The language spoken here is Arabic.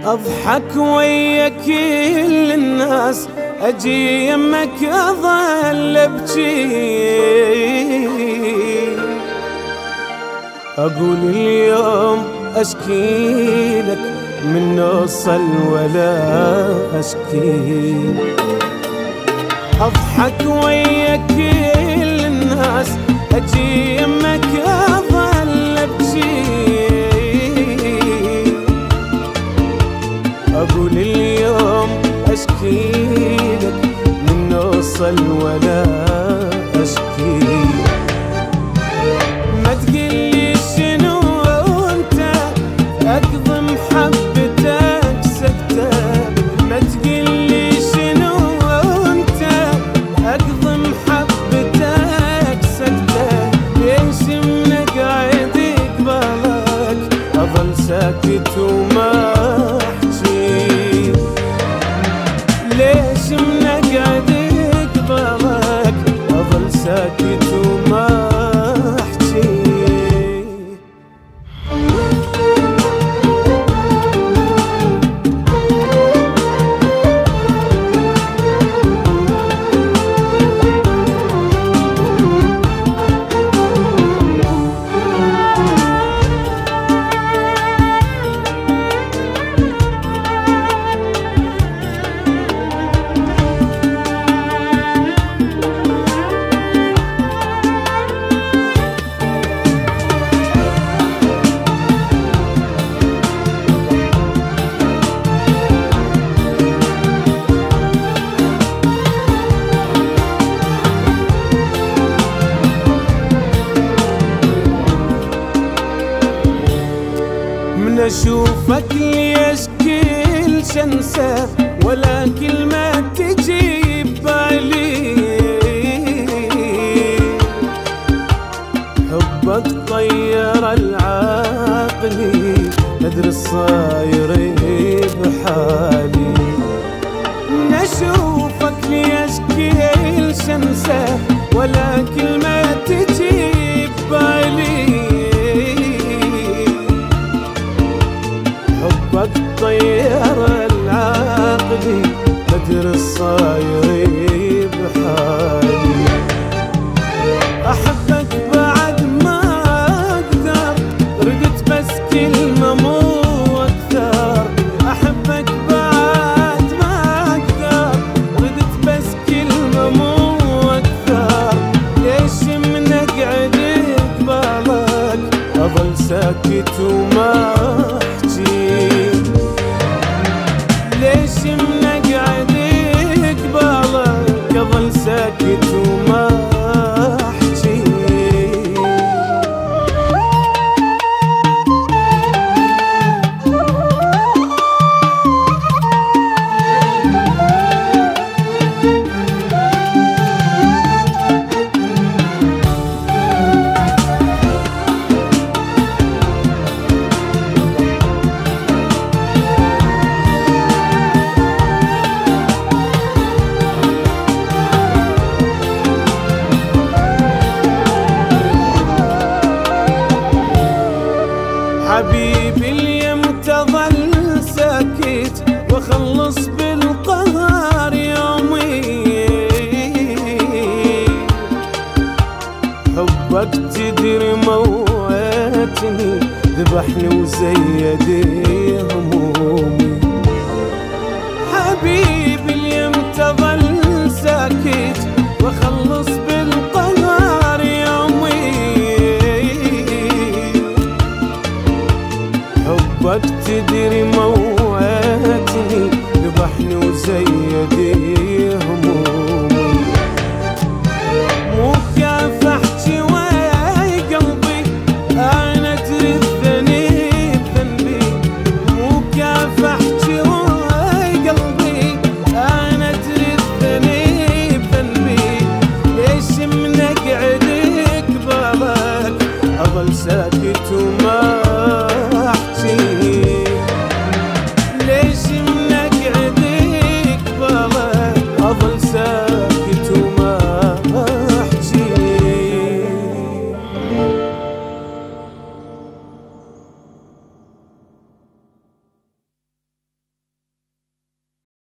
أضحك ويا كل الناس، أجي يمك أظل أبكي، أقول اليوم أشكي لك من نوصل ولا أشكي. أضحك ويا كل الناس، أجي يمك أظل أبكي، أقول اليوم أشكي لك من نوصل ولا أشكي. ما تقلي شنو أنت أقضي محبتك سكتة، ما تقلي شنو أنت أقضي محبتك سكتة، ليش منقعد قبالك أظل ساكت وما أحكي، ليش منقعد قبالك أظل ساكت وما أحكي. من أشوفك ليش كل شنسة ولا كلمة تجي ببالي، حبك طير العقل أدري الصاير بحالي. من أشوفك ليش كل شنسة ولا كلمة تجي ببالي، حبك طير العقل بدر الصاير بحالي. أحبك بعد ما أقدر، ردت بس كلمة مو أكثر، أحبك بعد ما أقدر، ردت بس كلمة مو أكثر، ليش من أقعد قبالك أظل ساكت وما أحكي، ليش من أقعد قبالك أظل ساكت وما أحكي. حبيبي اليوم تظل ساكت وخلص بالقهر يومي، حبك تدري موتني ذبحني وزيد همومي. حبيبي اليوم تظل ساكت وخلص بالقهر يومي، حبك تدري موتني ذبحني وزيد همومي. مكافحتي ويا قلبي أنا أدري الذنب ذنبي، مكافحتي ويا قلبي أنا أدري الذنب ذنبي، ليش من أقعد قبالك أظل ساكت وما